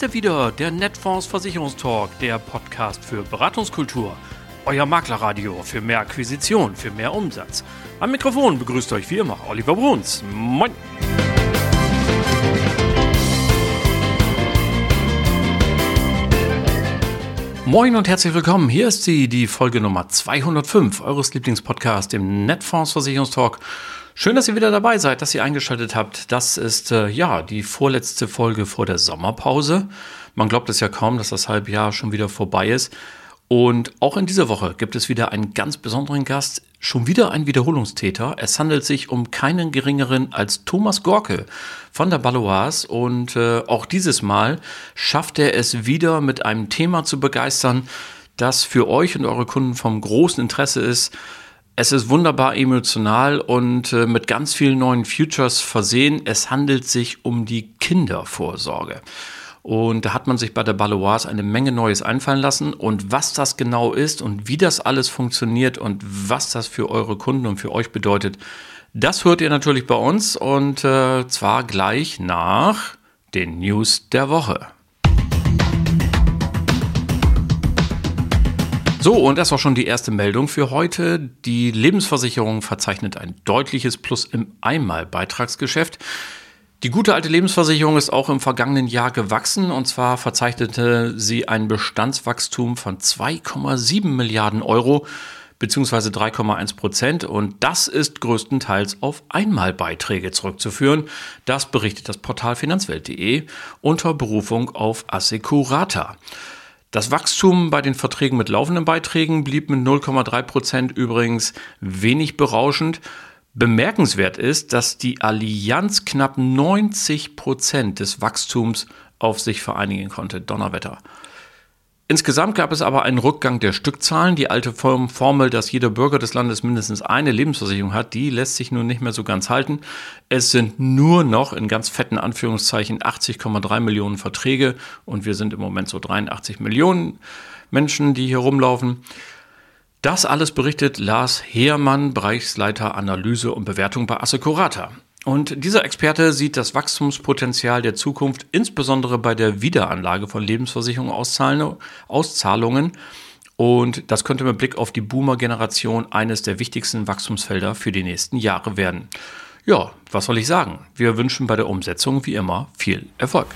er wieder, der Netfonds Versicherungstalk, der Podcast für Beratungskultur. Euer Maklerradio für mehr Akquisition, für mehr Umsatz. Am Mikrofon begrüßt euch wie immer Oliver Bruns. Moin! Moin und herzlich willkommen. Hier ist sie, die Folge Nummer 205 eures Lieblingspodcasts, dem Netfonds Versicherungstalk. Schön, dass ihr wieder dabei seid, dass ihr eingeschaltet habt. Das ist die vorletzte Folge vor der Sommerpause. Man glaubt es ja kaum, dass das Halbjahr schon wieder vorbei ist. Und auch in dieser Woche gibt es wieder einen ganz besonderen Gast, schon wieder ein Wiederholungstäter. Es handelt sich um keinen geringeren als Thomas Gorke von der Baloise. Und auch dieses Mal schafft er es wieder, mit einem Thema zu begeistern, das für euch und eure Kunden vom großen Interesse ist. Es ist wunderbar emotional und mit ganz vielen neuen Features versehen. Es handelt sich um die Kindervorsorge. Und da hat man sich bei der Baloise eine Menge Neues einfallen lassen. Und was das genau ist und wie das alles funktioniert und was das für eure Kunden und für euch bedeutet, das hört ihr natürlich bei uns. Und zwar gleich nach den News der Woche. So, und das war schon die erste Meldung für heute. Die Lebensversicherung verzeichnet ein deutliches Plus im Einmalbeitragsgeschäft. Die gute alte Lebensversicherung ist auch im vergangenen Jahr gewachsen, und zwar verzeichnete sie ein Bestandswachstum von 2,7 Milliarden Euro bzw. 3,1%, und das ist größtenteils auf Einmalbeiträge zurückzuführen. Das berichtet das Portal finanzwelt.de unter Berufung auf Assecurata. Das Wachstum bei den Verträgen mit laufenden Beiträgen blieb mit 0,3% übrigens wenig berauschend. Bemerkenswert ist, dass die Allianz knapp 90% des Wachstums auf sich vereinigen konnte. Donnerwetter. Insgesamt gab es aber einen Rückgang der Stückzahlen. Die alte Formel, dass jeder Bürger des Landes mindestens eine Lebensversicherung hat, die lässt sich nun nicht mehr so ganz halten. Es sind nur noch in ganz fetten Anführungszeichen 80,3 Millionen Verträge, und wir sind im Moment so 83 Millionen Menschen, die hier rumlaufen. Das alles berichtet Lars Heermann, Bereichsleiter Analyse und Bewertung bei Assecurata. Und dieser Experte sieht das Wachstumspotenzial der Zukunft insbesondere bei der Wiederanlage von Lebensversicherungsauszahlungen. Und das könnte mit Blick auf die Boomer-Generation eines der wichtigsten Wachstumsfelder für die nächsten Jahre werden. Ja, was soll ich sagen? Wir wünschen bei der Umsetzung wie immer viel Erfolg.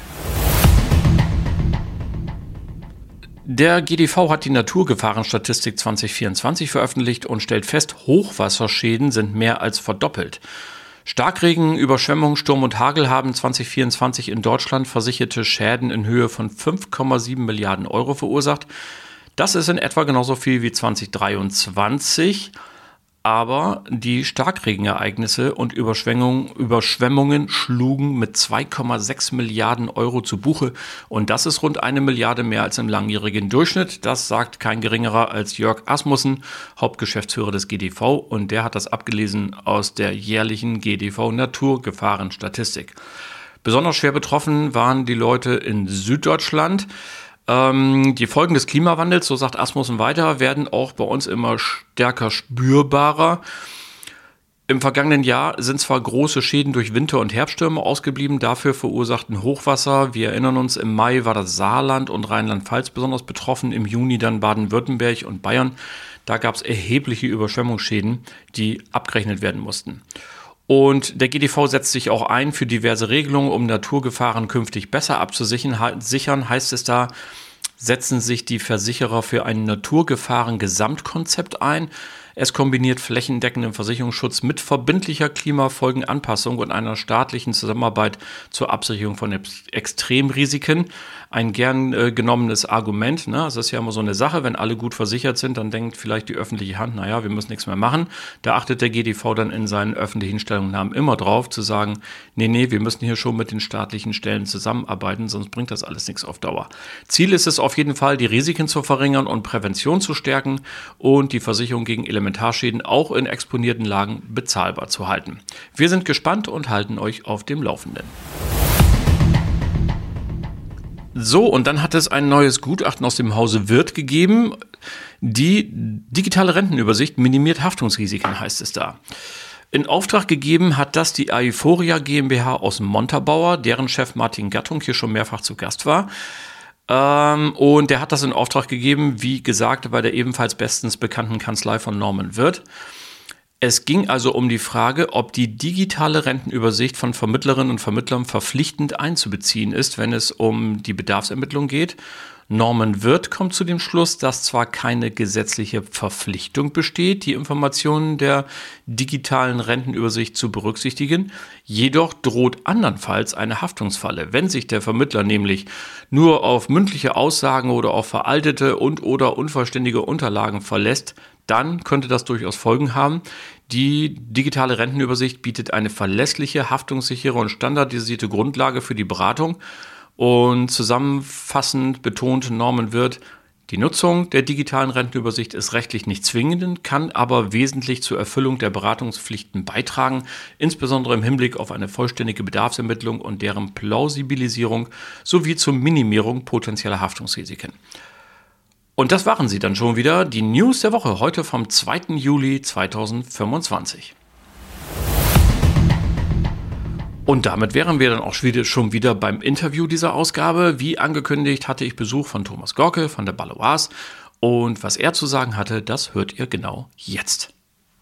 Der GDV hat die Naturgefahrenstatistik 2024 veröffentlicht und stellt fest, Hochwasserschäden sind mehr als verdoppelt. Starkregen, Überschwemmung, Sturm und Hagel haben 2024 in Deutschland versicherte Schäden in Höhe von 5,7 Milliarden Euro verursacht. Das ist in etwa genauso viel wie 2023. Aber die Starkregenereignisse und Überschwemmungen schlugen mit 2,6 Milliarden Euro zu Buche. Und das ist rund 1 Milliarde mehr als im langjährigen Durchschnitt. Das sagt kein geringerer als Jörg Asmussen, Hauptgeschäftsführer des GDV. Und der hat das abgelesen aus der jährlichen GDV Naturgefahrenstatistik. Besonders schwer betroffen waren die Leute in Süddeutschland. Die Folgen des Klimawandels, so sagt Asmussen weiter, werden auch bei uns immer stärker spürbarer. Im vergangenen Jahr sind zwar große Schäden durch Winter- und Herbststürme ausgeblieben, dafür verursachten Hochwasser. Wir erinnern uns, im Mai war das Saarland und Rheinland-Pfalz besonders betroffen, im Juni dann Baden-Württemberg und Bayern. Da gab es erhebliche Überschwemmungsschäden, die abgerechnet werden mussten. Und der GDV setzt sich auch ein für diverse Regelungen, um Naturgefahren künftig besser abzusichern. Heißt es da, setzen sich die Versicherer für ein Naturgefahren-Gesamtkonzept ein. Es kombiniert flächendeckenden Versicherungsschutz mit verbindlicher Klimafolgenanpassung und einer staatlichen Zusammenarbeit zur Absicherung von Extremrisiken. Ein gern genommenes Argument. Ne? Es ist ja immer so eine Sache, wenn alle gut versichert sind, dann denkt vielleicht die öffentliche Hand, naja, wir müssen nichts mehr machen. Da achtet der GDV dann in seinen öffentlichen Stellungnahmen immer drauf, zu sagen, nee, wir müssen hier schon mit den staatlichen Stellen zusammenarbeiten, sonst bringt das alles nichts auf Dauer. Ziel ist es auf jeden Fall, die Risiken zu verringern und Prävention zu stärken und die Versicherung gegen Elementarschäden auch in exponierten Lagen bezahlbar zu halten. Wir sind gespannt und halten euch auf dem Laufenden. So, und dann hat es ein neues Gutachten aus dem Hause Wirth gegeben. Die digitale Rentenübersicht minimiert Haftungsrisiken, heißt es da. In Auftrag gegeben hat das die Euphoria GmbH aus Montabaur, deren Chef Martin Gattung hier schon mehrfach zu Gast war. Und der hat das in Auftrag gegeben, wie gesagt, bei der ebenfalls bestens bekannten Kanzlei von Norman Wirth. Es ging also um die Frage, ob die digitale Rentenübersicht von Vermittlerinnen und Vermittlern verpflichtend einzubeziehen ist, wenn es um die Bedarfsermittlung geht. Norman Wirth kommt zu dem Schluss, dass zwar keine gesetzliche Verpflichtung besteht, die Informationen der digitalen Rentenübersicht zu berücksichtigen, jedoch droht andernfalls eine Haftungsfalle, wenn sich der Vermittler nämlich nur auf mündliche Aussagen oder auf veraltete und/oder unvollständige Unterlagen verlässt. Dann könnte das durchaus Folgen haben. Die digitale Rentenübersicht bietet eine verlässliche, haftungssichere und standardisierte Grundlage für die Beratung. Und zusammenfassend betont Norman Wirth, die Nutzung der digitalen Rentenübersicht ist rechtlich nicht zwingend, kann aber wesentlich zur Erfüllung der Beratungspflichten beitragen, insbesondere im Hinblick auf eine vollständige Bedarfsermittlung und deren Plausibilisierung sowie zur Minimierung potenzieller Haftungsrisiken. Und das waren sie dann schon wieder, die News der Woche, heute vom 2. Juli 2025. Und damit wären wir dann auch schon wieder beim Interview dieser Ausgabe. Wie angekündigt hatte ich Besuch von Thomas Gorke von der Baloise. Und was er zu sagen hatte, das hört ihr genau jetzt.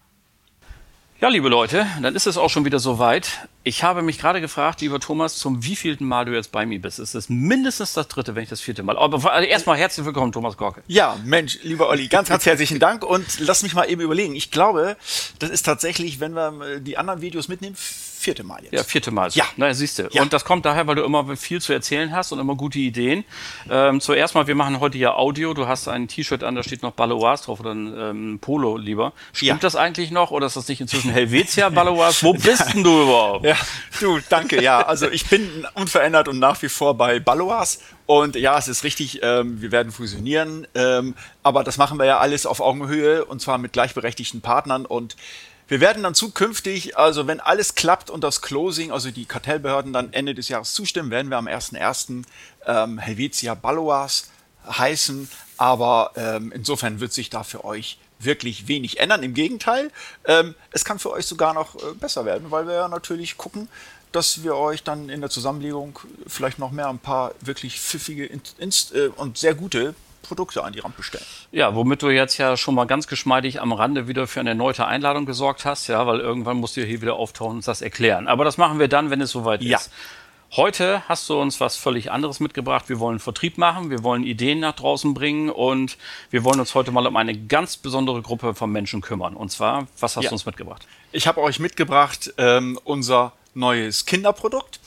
Ja, liebe Leute, dann ist es auch schon wieder soweit. Ich habe mich gerade gefragt, lieber Thomas, zum wievielten Mal du jetzt bei mir bist. Es ist mindestens das dritte, wenn nicht das vierte Mal. Aber erstmal herzlich willkommen, Thomas Gorke. Ja, Mensch, lieber Olli, ganz herzlichen Dank. Und lass mich mal eben überlegen. Ich glaube, das ist tatsächlich, wenn wir die anderen Videos mitnehmen, vierte Mal jetzt. Ja, vierte Mal. Ja. Na, siehst du. Ja. Und das kommt daher, weil du immer viel zu erzählen hast und immer gute Ideen. Zuerst mal, wir machen heute ja Audio. Du hast ein T-Shirt an, da steht noch Baloise drauf oder ein Polo lieber. Stimmt das eigentlich noch oder ist das nicht inzwischen Helvetia Baloise? Wo bist denn du überhaupt? Ja, du, danke. Ja, also ich bin unverändert und nach wie vor bei Baloise. Und ja, es ist richtig, wir werden fusionieren. Aber das machen wir ja alles auf Augenhöhe und zwar mit gleichberechtigten Partnern. Und wir werden dann zukünftig, also wenn alles klappt und das Closing, also die Kartellbehörden dann Ende des Jahres zustimmen, werden wir am 1.1. Helvetia Baloise heißen. Aber insofern wird sich da für euch wirklich wenig ändern. Im Gegenteil, es kann für euch sogar noch besser werden, weil wir ja natürlich gucken, dass wir euch dann in der Zusammenlegung vielleicht noch mehr ein paar wirklich pfiffige und sehr gute Produkte an die Rampe stellen. Ja, womit du jetzt ja schon mal ganz geschmeidig am Rande wieder für eine erneute Einladung gesorgt hast, ja, weil irgendwann musst du hier wieder auftauchen und uns das erklären. Aber das machen wir dann, wenn es soweit ist. Heute hast du uns was völlig anderes mitgebracht. Wir wollen Vertrieb machen, wir wollen Ideen nach draußen bringen und wir wollen uns heute mal um eine ganz besondere Gruppe von Menschen kümmern. Und zwar, was hast du uns mitgebracht? Ich habe euch mitgebracht unser neues Kinderprodukt.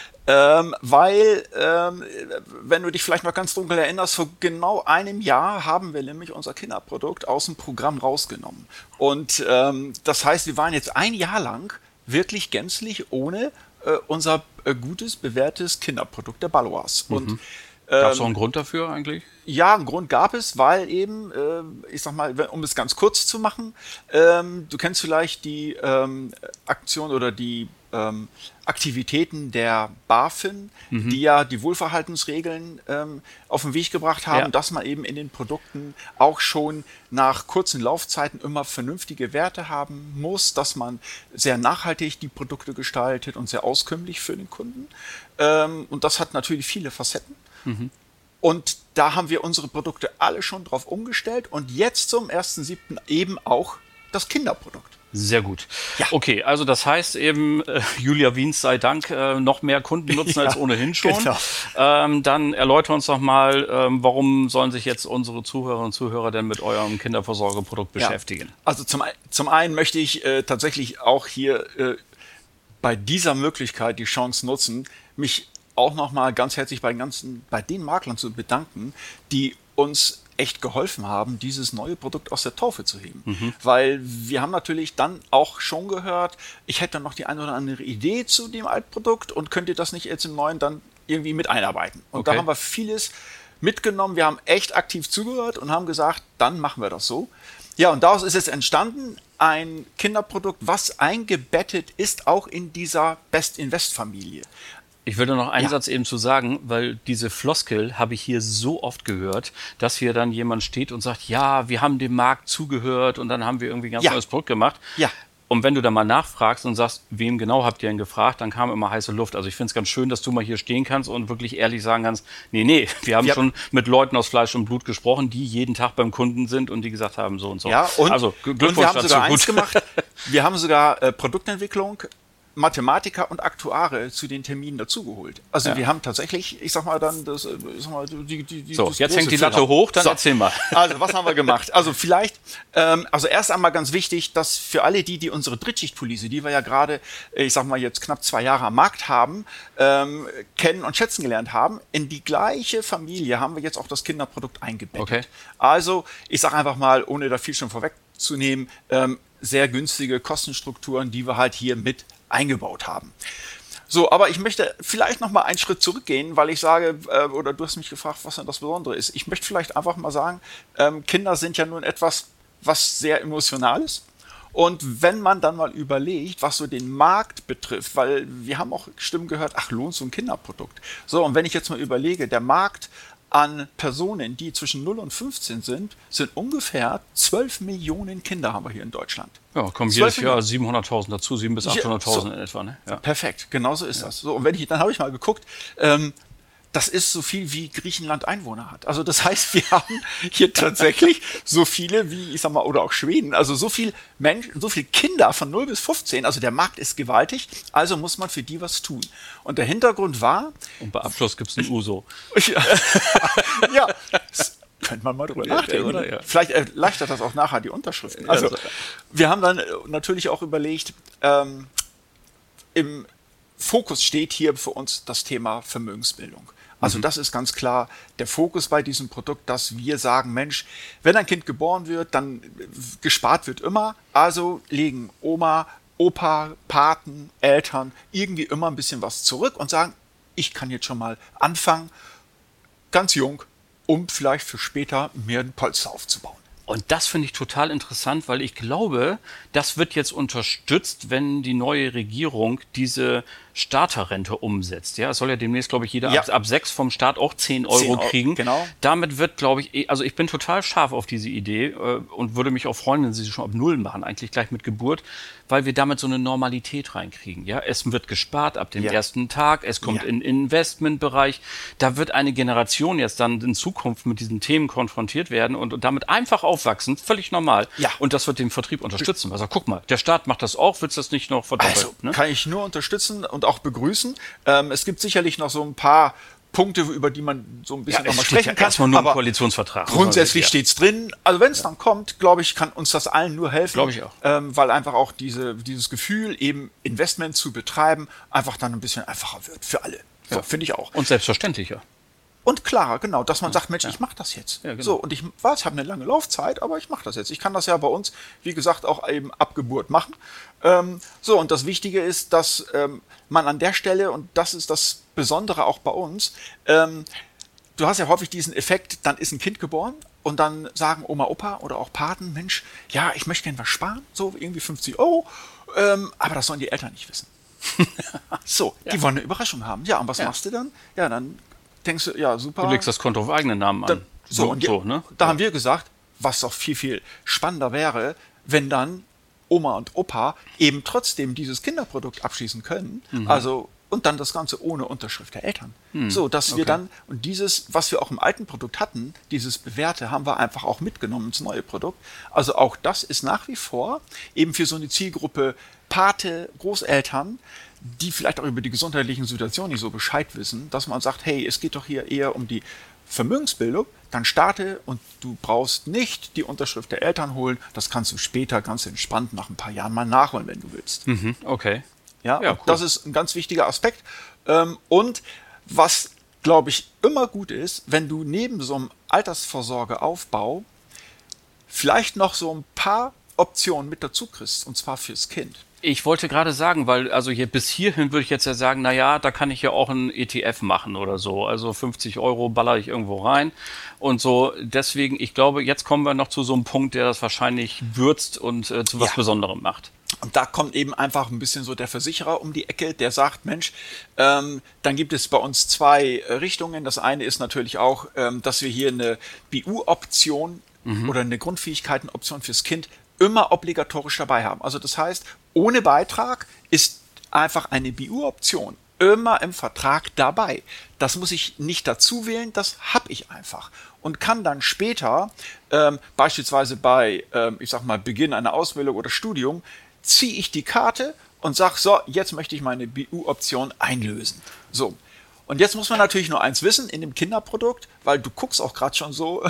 Weil, wenn du dich vielleicht noch ganz dunkel erinnerst, vor genau einem Jahr haben wir nämlich unser Kinderprodukt aus dem Programm rausgenommen. Und das heißt, wir waren jetzt ein Jahr lang wirklich gänzlich ohne unser gutes, bewährtes Kinderprodukt der Baloise. Und gab es auch einen Grund dafür eigentlich? Ja, einen Grund gab es, weil eben, ich sag mal, um es ganz kurz zu machen, du kennst vielleicht die Aktion oder die Aktivitäten der BaFin, die ja die Wohlverhaltensregeln auf den Weg gebracht haben, dass man eben in den Produkten auch schon nach kurzen Laufzeiten immer vernünftige Werte haben muss, dass man sehr nachhaltig die Produkte gestaltet und sehr auskömmlich für den Kunden. Und das hat natürlich viele Facetten. Und da haben wir unsere Produkte alle schon drauf umgestellt und jetzt zum 1.7. eben auch das Kinderprodukt. Sehr gut. Ja. Okay, also das heißt eben, Julia Wiens sei Dank, noch mehr Kunden nutzen als ohnehin schon. Genau. Dann erläutere uns doch mal, warum sollen sich jetzt unsere Zuhörerinnen und Zuhörer denn mit eurem Kinderversorgerprodukt beschäftigen? Also zum einen möchte ich tatsächlich auch hier bei dieser Möglichkeit die Chance nutzen, mich auch nochmal ganz herzlich bei den Maklern zu bedanken, die uns echt geholfen haben, dieses neue Produkt aus der Taufe zu heben. Weil wir haben natürlich dann auch schon gehört, ich hätte noch die eine oder andere Idee zu dem Altprodukt und könnt ihr das nicht jetzt im neuen dann irgendwie mit einarbeiten. Und da haben wir vieles mitgenommen. Wir haben echt aktiv zugehört und haben gesagt, dann machen wir das so. Ja, und daraus ist es entstanden, ein Kinderprodukt, was eingebettet ist auch in dieser Best-Invest-Familie. Ich würde noch einen Satz eben zu sagen, weil diese Floskel habe ich hier so oft gehört, dass hier dann jemand steht und sagt, ja, wir haben dem Markt zugehört und dann haben wir irgendwie ein ganz neues Produkt gemacht. Ja. Und wenn du da mal nachfragst und sagst, wem genau habt ihr denn gefragt, dann kam immer heiße Luft. Also ich finde es ganz schön, dass du mal hier stehen kannst und wirklich ehrlich sagen kannst, nee, wir haben schon mit Leuten aus Fleisch und Blut gesprochen, die jeden Tag beim Kunden sind und die gesagt haben, so und so. Ja, und, also Glückwunsch und wir haben dazu. sogar eins gemacht. Wir haben sogar Produktentwicklung, Mathematiker und Aktuare zu den Terminen dazugeholt. Also wir haben tatsächlich, ich sag mal dann, so, jetzt hängt die Latte hoch, dann erzähl mal. Also, was haben wir gemacht? Also vielleicht, also erst einmal ganz wichtig, dass für alle die unsere Drittschichtpolice, die wir ja gerade, ich sag mal jetzt knapp 2 Jahre am Markt haben, kennen und schätzen gelernt haben, in die gleiche Familie haben wir jetzt auch das Kinderprodukt eingebettet. Okay. Also, ich sag einfach mal, ohne da viel schon vorwegzunehmen, sehr günstige Kostenstrukturen, die wir halt hier mit eingebaut haben. So, aber ich möchte vielleicht noch mal einen Schritt zurückgehen, weil ich sage, oder du hast mich gefragt, was denn das Besondere ist. Ich möchte vielleicht einfach mal sagen, Kinder sind ja nun etwas, was sehr emotional ist. Und wenn man dann mal überlegt, was so den Markt betrifft, weil wir haben auch Stimmen gehört, ach, lohnt so ein Kinderprodukt. So, und wenn ich jetzt mal überlege, der Markt an Personen, die zwischen 0 und 15 sind ungefähr 12 Millionen Kinder haben wir hier in Deutschland. Ja, kommen jedes Jahr 700.000 dazu, 700.000 bis 800.000 in etwa. Ne? Ja. Perfekt, genau so ist das. So, und dann habe ich mal geguckt, das ist so viel wie Griechenland Einwohner hat. Also das heißt, wir haben hier tatsächlich so viele wie, ich sag mal, oder auch Schweden, also so viel Menschen, so viele Kinder von 0 bis 15, also der Markt ist gewaltig, also muss man für die was tun. Und der Hintergrund war... Und bei Abschluss gibt es ein Uso. Ja, könnte man mal drüber nachdenken. Oder? Ja. Vielleicht erleichtert das auch nachher die Unterschriften. Also wir haben dann natürlich auch überlegt, im Fokus steht hier für uns das Thema Vermögensbildung. Also das ist ganz klar der Fokus bei diesem Produkt, dass wir sagen, Mensch, wenn ein Kind geboren wird, dann gespart wird immer. Also legen Oma, Opa, Paten, Eltern irgendwie immer ein bisschen was zurück und sagen, ich kann jetzt schon mal anfangen, ganz jung, um vielleicht für später mir ein Polster aufzubauen. Und das finde ich total interessant, weil ich glaube, das wird jetzt unterstützt, wenn die neue Regierung diese Starterrente umsetzt. Ja, es soll ja demnächst, glaube ich, jeder ab 6 vom Staat auch 10 Euro kriegen. Genau. Damit wird, glaube ich, also ich bin total scharf auf diese Idee und würde mich auch freuen, wenn sie schon ab Null machen, eigentlich gleich mit Geburt, weil wir damit so eine Normalität reinkriegen. Ja, es wird gespart ab dem ersten Tag, es kommt in den Investmentbereich. Da wird eine Generation jetzt dann in Zukunft mit diesen Themen konfrontiert werden und damit einfach aufwachsen, völlig normal. Ja. Und das wird den Vertrieb unterstützen. Also guck mal, der Staat macht das auch, willst du das nicht noch verdoppeln? Also ne? kann ich nur unterstützen und auch begrüßen. Es gibt sicherlich noch so ein paar Punkte, über die man so ein bisschen nochmal sprechen kann. Erstmal nur im Koalitionsvertrag. Grundsätzlich steht's drin. Also wenn es dann kommt, glaube ich, kann uns das allen nur helfen. Glaube ich auch. Weil einfach auch dieses Gefühl, eben Investment zu betreiben, einfach dann ein bisschen einfacher wird für alle. So, finde ich auch. Und selbstverständlicher. Und klarer, genau, dass man sagt, Mensch, ich mache das jetzt. Ja, genau. So, und ich habe eine lange Laufzeit, aber ich mache das jetzt. Ich kann das ja bei uns, wie gesagt, auch eben ab Geburt machen. So, und das Wichtige ist, dass man an der Stelle, und das ist das Besondere auch bei uns, du hast ja häufig diesen Effekt, dann ist ein Kind geboren und dann sagen Oma, Opa oder auch Paten, Mensch, ja, ich möchte gerne was sparen, so irgendwie 50 Euro, aber das sollen die Eltern nicht wissen. So, die wollen eine Überraschung haben. Ja, und was machst du dann? Ja, dann denkst du, ja, super. Du legst das Konto auf eigenen Namen an. Da haben wir gesagt, was doch viel, viel spannender wäre, wenn dann Oma und Opa eben trotzdem dieses Kinderprodukt abschließen können. Also, und dann das Ganze ohne Unterschrift der Eltern. So, dass wir dann, und dieses, was wir auch im alten Produkt hatten, dieses Bewährte, haben wir einfach auch mitgenommen ins neue Produkt. Also auch das ist nach wie vor eben für so eine Zielgruppe Pate, Großeltern, die vielleicht auch über die gesundheitlichen Situationen nicht so Bescheid wissen, dass man sagt, hey, es geht doch hier eher um die Vermögensbildung, dann starte und du brauchst nicht die Unterschrift der Eltern holen, das kannst du später ganz entspannt nach ein paar Jahren mal nachholen, wenn du willst. Okay. Ja, cool. Das ist ein ganz wichtiger Aspekt. Und was, glaube ich, immer gut ist, wenn du neben so einem Altersvorsorgeaufbau vielleicht noch so ein paar Optionen mit dazu kriegst, und zwar fürs Kind. Ich wollte gerade sagen, weil also hier bis hierhin würde ich jetzt ja sagen, naja, da kann ich ja auch einen ETF machen oder so. Also 50 Euro baller ich irgendwo rein und so. Deswegen, ich glaube, jetzt kommen wir noch zu so einem Punkt, der das wahrscheinlich würzt und zu was Besonderem macht. Und da kommt eben einfach ein bisschen so der Versicherer um die Ecke, der sagt, Mensch, dann gibt es bei uns 2 Richtungen. Das eine ist natürlich auch, dass wir hier eine BU-Option oder eine Grundfähigkeitenoption fürs Kind immer obligatorisch dabei haben. Also das heißt, ohne Beitrag ist einfach eine BU-Option immer im Vertrag dabei. Das muss ich nicht dazu wählen, das habe ich einfach. Und kann dann später, beispielsweise bei, ich sag mal, Beginn einer Ausbildung oder Studium, ziehe ich die Karte und sage, so, jetzt möchte ich meine BU-Option einlösen. So. Und jetzt muss man natürlich nur eins wissen in dem Kinderprodukt, weil du guckst auch gerade schon so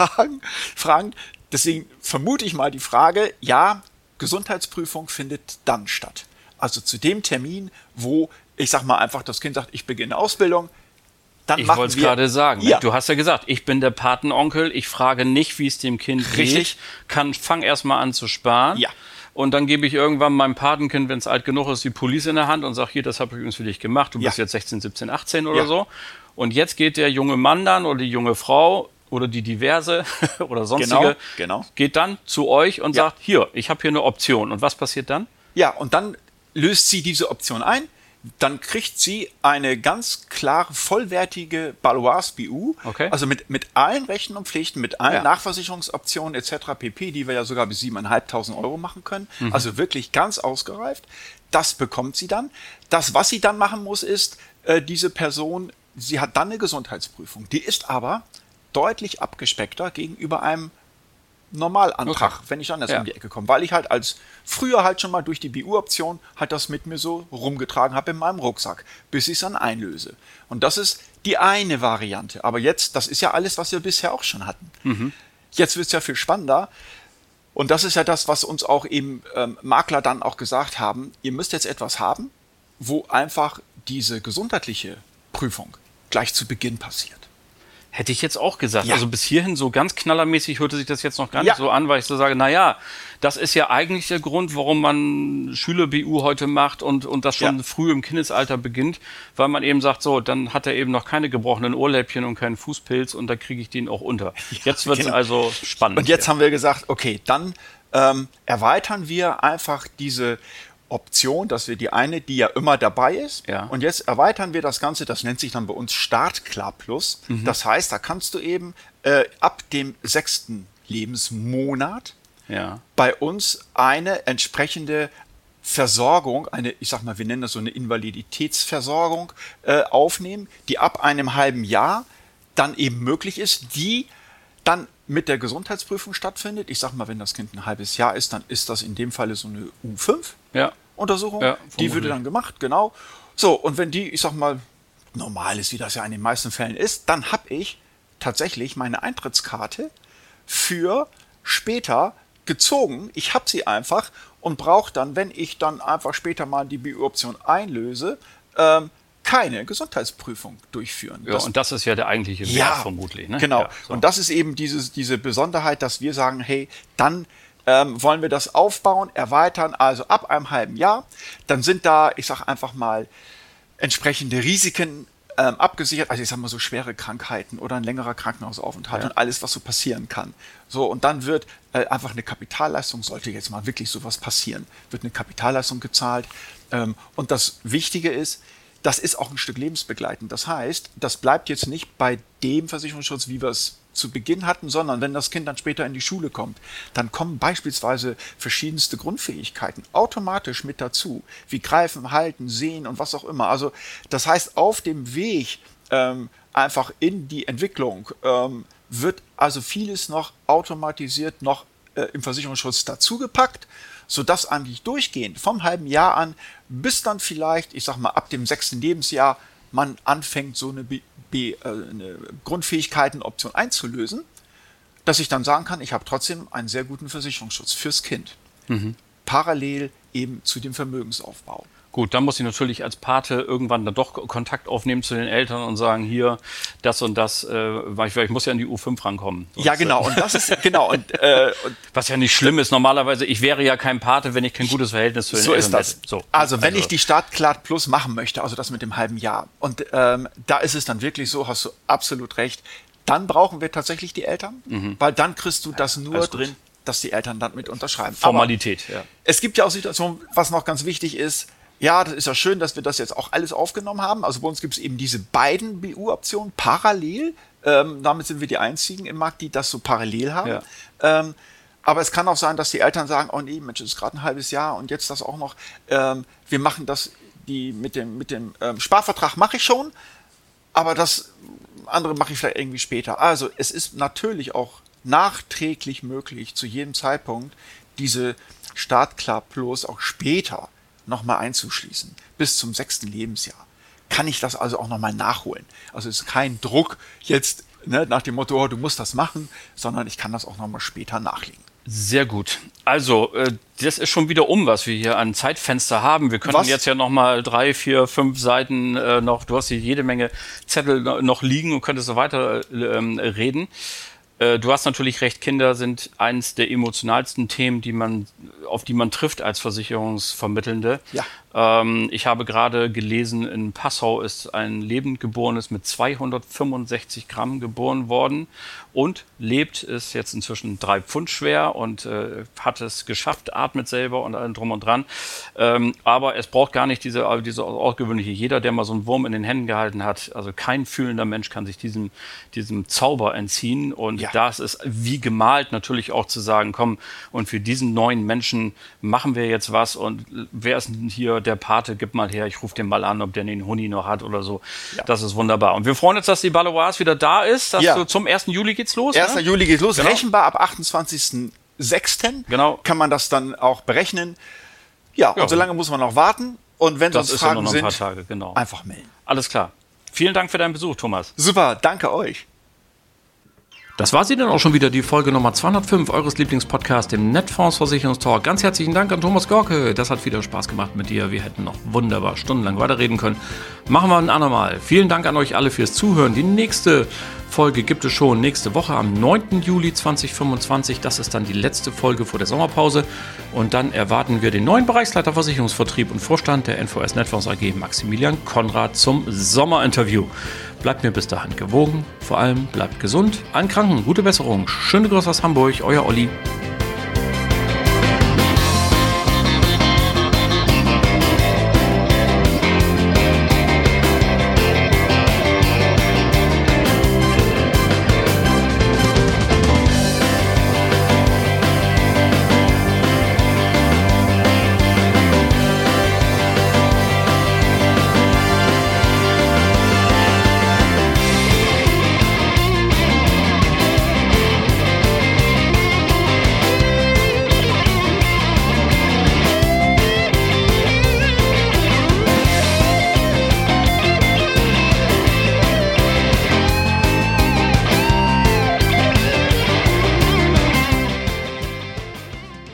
Fragen. Deswegen vermute ich mal die Frage, ja, Gesundheitsprüfung findet dann statt. Also zu dem Termin, wo, ich sag mal einfach, das Kind sagt, ich beginne Ausbildung, dann ich machen wir... wollte es gerade sagen, ja. Du hast ja gesagt, ich bin der Patenonkel, ich frage nicht, wie es dem Kind Richtig. geht, fang erstmal an zu sparen. Ja. Und dann gebe ich irgendwann meinem Patenkind, wenn es alt genug ist, die Police in der Hand und sage, hier, das habe ich übrigens für dich gemacht, du bist jetzt 16, 17, 18 oder so. Und jetzt geht der junge Mann dann oder die junge Frau oder die diverse oder sonstige, geht dann zu euch und sagt, hier, ich habe hier eine Option. Und was passiert dann? Ja, und dann löst sie diese Option ein. Dann kriegt sie eine ganz klare, vollwertige Baloise BU, also mit allen Rechten und Pflichten, mit allen Nachversicherungsoptionen etc. pp., die wir ja sogar bis 7.500 € machen können, also wirklich ganz ausgereift. Das bekommt sie dann. Das, was sie dann machen muss, ist, diese Person, sie hat dann eine Gesundheitsprüfung. Die ist aber deutlich abgespeckter gegenüber einem Normalantrag, wenn ich anders um die Ecke komme, weil ich halt als früher halt schon mal durch die BU-Option halt das mit mir so rumgetragen habe in meinem Rucksack, bis ich es dann einlöse. Und das ist die eine Variante. Aber jetzt, das ist ja alles, was wir bisher auch schon hatten. Jetzt wird es ja viel spannender. Und das ist ja das, was uns auch eben Makler dann auch gesagt haben, ihr müsst jetzt etwas haben, wo einfach diese gesundheitliche Prüfung gleich zu Beginn passiert. Hätte ich jetzt auch gesagt. Also bis hierhin so ganz knallermäßig hörte sich das jetzt noch gar nicht so an, weil ich so sage, naja, das ist ja eigentlich der Grund, warum man Schüler-BU heute macht und das schon früh im Kindesalter beginnt, weil man eben sagt, so, dann hat er eben noch keine gebrochenen Ohrläppchen und keinen Fußpilz und da kriege ich den auch unter. Jetzt wird es also spannend. Und jetzt haben wir gesagt, okay, dann erweitern wir einfach diese Option, dass wir die eine, die ja immer dabei ist, und jetzt erweitern wir das Ganze, das nennt sich dann bei uns Startklar Plus. Das heißt, da kannst du eben ab dem 6. Lebensmonat bei uns eine entsprechende Versorgung, ich sag mal, wir nennen das so eine Invaliditätsversorgung aufnehmen, die ab einem halben Jahr dann eben möglich ist, die dann mit der Gesundheitsprüfung stattfindet. Ich sag mal, wenn das Kind ein halbes Jahr ist, dann ist das in dem Falle so eine U5-Untersuchung. Die würde dann gemacht, genau. So, und wenn die, ich sag mal, normal ist, wie das ja in den meisten Fällen ist, dann habe ich tatsächlich meine Eintrittskarte für später gezogen. Ich habe sie einfach und brauche dann, wenn ich dann einfach später mal die BU-Option einlöse, keine Gesundheitsprüfung durchführen. Ja, und das ist ja der eigentliche Wert vermutlich. Ne? Genau. Ja, so. Und das ist eben diese Besonderheit, dass wir sagen, hey, dann wollen wir das aufbauen, erweitern, also ab einem halben Jahr. Dann sind da, ich sage einfach mal, entsprechende Risiken abgesichert, also ich sag mal so schwere Krankheiten oder ein längerer Krankenhausaufenthalt und alles, was so passieren kann. So, und dann wird einfach eine Kapitalleistung, sollte jetzt mal wirklich sowas passieren, wird eine Kapitalleistung gezahlt. Und das Wichtige ist, das ist auch ein Stück lebensbegleitend. Das heißt, das bleibt jetzt nicht bei dem Versicherungsschutz, wie wir es zu Beginn hatten, sondern wenn das Kind dann später in die Schule kommt, dann kommen beispielsweise verschiedenste Grundfähigkeiten automatisch mit dazu, wie Greifen, Halten, Sehen und was auch immer. Also das heißt, auf dem Weg einfach in die Entwicklung wird also vieles noch automatisiert, noch im Versicherungsschutz dazugepackt, sodass eigentlich durchgehend vom halben Jahr an bis dann vielleicht, ich sag mal, ab dem 6. Lebensjahr man anfängt, so eine Grundfähigkeitenoption einzulösen, dass ich dann sagen kann, ich habe trotzdem einen sehr guten Versicherungsschutz fürs Kind. Parallel eben zu dem Vermögensaufbau. Gut, dann muss ich natürlich als Pate irgendwann dann doch Kontakt aufnehmen zu den Eltern und sagen, hier, das und das, weil ich muss ja in die U5 rankommen. Sonst, ja, genau. Und das ist, genau. Und was ja nicht schlimm ist, normalerweise, ich wäre ja kein Pate, wenn ich kein gutes Verhältnis zu den Eltern hätte. So ist das. Also, wenn ich die Startklar Plus machen möchte, also das mit dem halben Jahr, und da ist es dann wirklich so, hast du absolut recht, dann brauchen wir tatsächlich die Eltern, weil dann kriegst du das nur drin, dass die Eltern dann mit unterschreiben. Formalität, aber es gibt ja auch Situationen, was noch ganz wichtig ist, ja, das ist ja schön, dass wir das jetzt auch alles aufgenommen haben. Also bei uns gibt es eben diese beiden BU-Optionen parallel. Damit sind wir die einzigen im Markt, die das so parallel haben. Aber es kann auch sein, dass die Eltern sagen, oh nee, Mensch, es ist gerade ein halbes Jahr und jetzt das auch noch. Wir machen das, mit dem Sparvertrag mache ich schon, aber das andere mache ich vielleicht irgendwie später. Also es ist natürlich auch nachträglich möglich, zu jedem Zeitpunkt diese Startklar Plus auch später nochmal einzuschließen, bis zum 6. Lebensjahr. Kann ich das also auch nochmal nachholen. Also es ist kein Druck jetzt, ne, nach dem Motto, oh, du musst das machen, sondern ich kann das auch nochmal später nachlegen. Sehr gut. Also, das ist schon wieder was wir hier an Zeitfenster haben. Wir können jetzt ja nochmal 3, 4, 5 Seiten noch, du hast hier jede Menge Zettel noch liegen und könntest so weiter reden. Du hast natürlich recht, Kinder sind eines der emotionalsten Themen, auf die man trifft als Versicherungsvermittelnde. Ja. Ich habe gerade gelesen, in Passau ist ein lebend Geborenes mit 265 Gramm geboren worden und ist jetzt inzwischen 3 Pfund schwer und hat es geschafft, atmet selber und allem drum und dran. Aber es braucht gar nicht diese außergewöhnliche. Jeder, der mal so einen Wurm in den Händen gehalten hat, also kein fühlender Mensch kann sich diesem Zauber entziehen. Und das ist wie gemalt natürlich auch zu sagen, komm, und für diesen neuen Menschen machen wir jetzt was. Und wer ist denn hier der Pate? Gib mal her, ich rufe den mal an, ob der den Huni noch hat oder so. Ja. Das ist wunderbar. Und wir freuen uns, dass die Baloise wieder da ist. Zum 1. Juli geht's los. 1. Juli geht's los. Genau. Rechenbar ab 28.06. Genau. Kann man das dann auch berechnen. Ja, und so lange muss man noch warten. Und wenn sonst Fragen noch sind, ein paar Tage, genau. Einfach melden. Alles klar. Vielen Dank für deinen Besuch, Thomas. Super, danke euch. Das war sie dann auch schon wieder, die Folge Nummer 205 eures Lieblingspodcasts, dem Netfonds Versicherungstalk. Ganz herzlichen Dank an Thomas Gorke. Das hat wieder Spaß gemacht mit dir. Wir hätten noch wunderbar stundenlang weiterreden können. Machen wir ein andermal. Vielen Dank an euch alle fürs Zuhören. Die nächste Folge gibt es schon nächste Woche am 9. Juli 2025. Das ist dann die letzte Folge vor der Sommerpause. Und dann erwarten wir den neuen Bereichsleiter Versicherungsvertrieb und Vorstand der NVS Netfonds AG, Maximilian Konrad, zum Sommerinterview. Bleibt mir bis dahin gewogen. Vor allem bleibt gesund. Allen Kranken gute Besserung. Schöne Grüße aus Hamburg. Euer Olli.